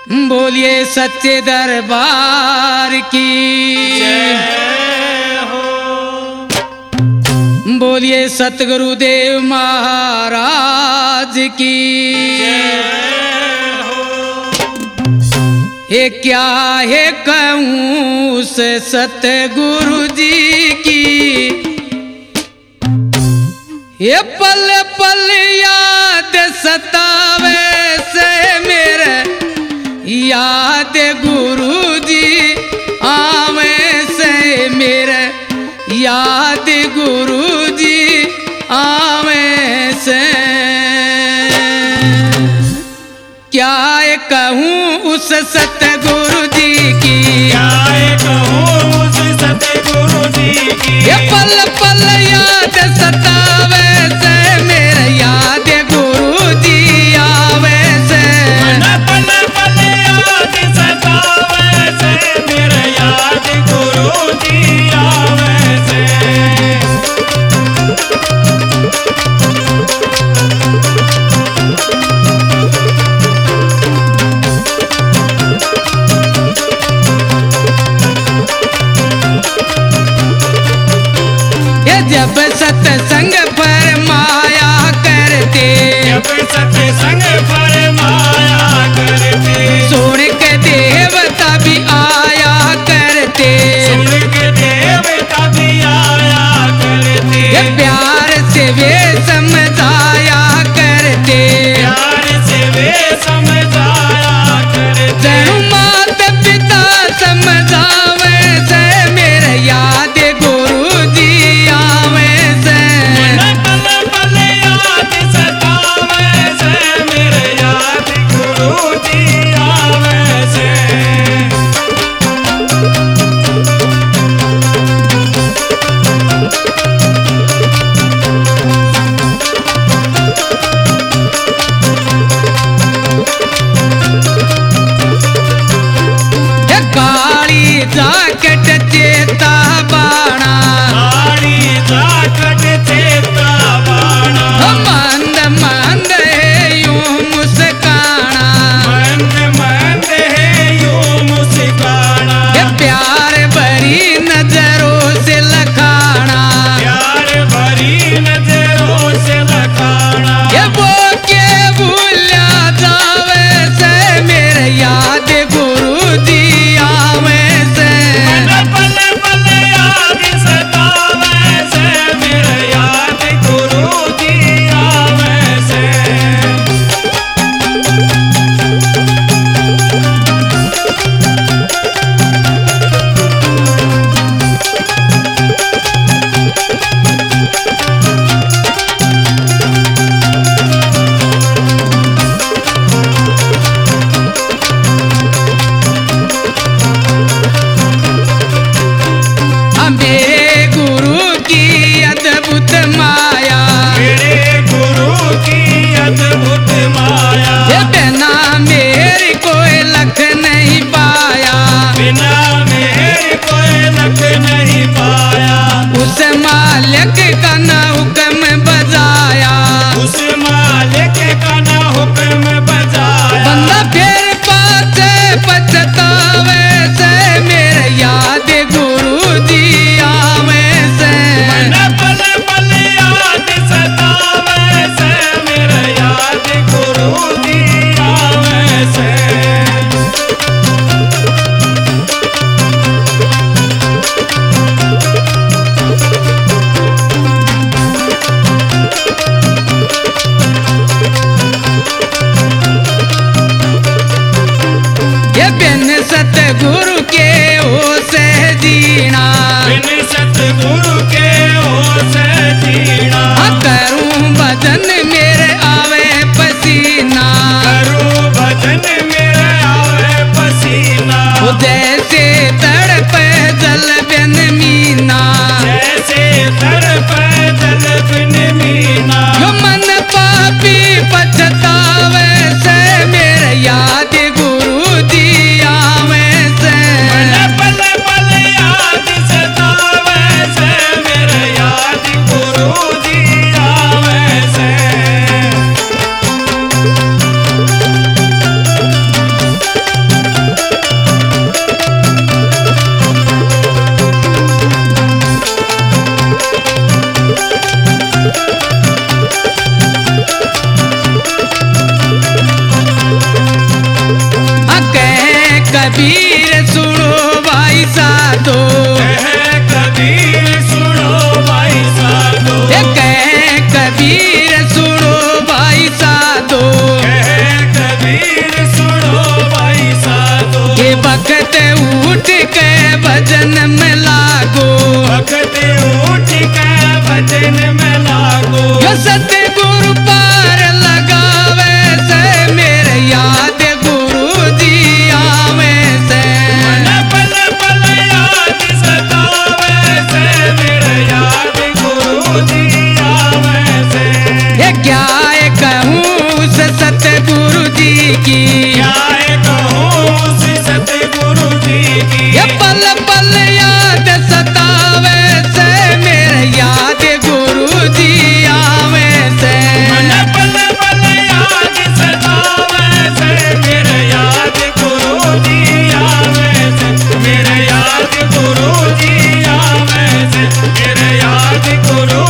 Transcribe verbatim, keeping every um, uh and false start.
बोलिए सच्चे दरबार की जय हो। बोलिए सतगुरुदेव महाराज की जय हो। ये क्या है कहूँ उस सतगुरु जी की, ये पल पल याद सतावे से मेरे याद गुरु जी आवे से मेरे याद गुरु जी आवे से। क्या कहूँ उस सतगुरु जी की, क्या कहूँ उस सतगुरु जी की, ये पल पल याद सतावे से मेरे याद गुरु जी आवे से। पल पल याद सतावे से मेरे याद गुरु जी आवे से। जब सत्संग फरमाया करते, जब सत्संग फरमाया करते, सुन के देवता भी आया करते, सुन के देवता भी आया करते, ये प्यार से वे समझाया करते, प्यार से वे समझाया करते, जनु मात पिता समझावे से मेरे याद गुरु जी आवे से। पल पल याद सतावे से मेरे याद गुरु जी आवे से। ये काली जाकेट चेता बाणा, काली जाकट चेता बाणा, मंद मंद है यूं मुस्काना, मंद मंद है यूं मुस्काना, ये प्यार भरी नजरों से लखाना, प्यार भरी नजरों से लखाना, ये वो के भूलिया जावे से मेरे याद गुरु जी आवे से। पल पल याद सतावे से मेरे याद गुरु जी आवे से। मेरे गुरु की अद्भुत माया, मेरे गुरु की अद्भुत माया, ये बिना मेरी कोई लख नहीं पाया, बिना मेरे कोई लख नहीं पाया, उस मालिक का ना हुक्म बजाया, उस मालिक का ना हुक्म बजाया, बंदा फिर पाछे पछतावे से मेरे याद गुरु जी आवे से। पल पल याद सतावे से मेरे याद गुरु जी आवे से। ये बिन सतगुरु के हो से जीना, बिन सतगुरु के हो से जीना, हाँ करूं भजन मेरे आवे पसीना, करूं भजन मेरे आवे पसीना, वो जैसे तड़पे जल बिन मीना, जैसे तड़पे जल बिन मीना, जो मन पापी पछतावे से मेरे याद गुरु जी आवे से। पल पल याद सतावे कबीर सुनो भाई साधो, कहे कबीर सुनो भाई साधो, ये कहे कबीर सुनो भाई साधो, कहे कबीर सुनो भाई साधो। ये भक्त उठ के भजन में लागो, भक्त उठ के भजन में लागो, यो सतगुरु पार लगावे से मेरे याद गुरु जी आवे से, मन पल पल याद सतावे से मेरे याद गुरु जी आवे से। ये क्या है कहूँ से सतगुरु जी की, क्या है कहूँ उस सतगुरु जी की, ये पल पल याद सतावे से मेरे याद गुरु जी आवे से, मन पल पल याद सतावे से मेरे याद गुरु जी आवे से, मेरे याद गुरु जी आवे से, मेरे याद गुरु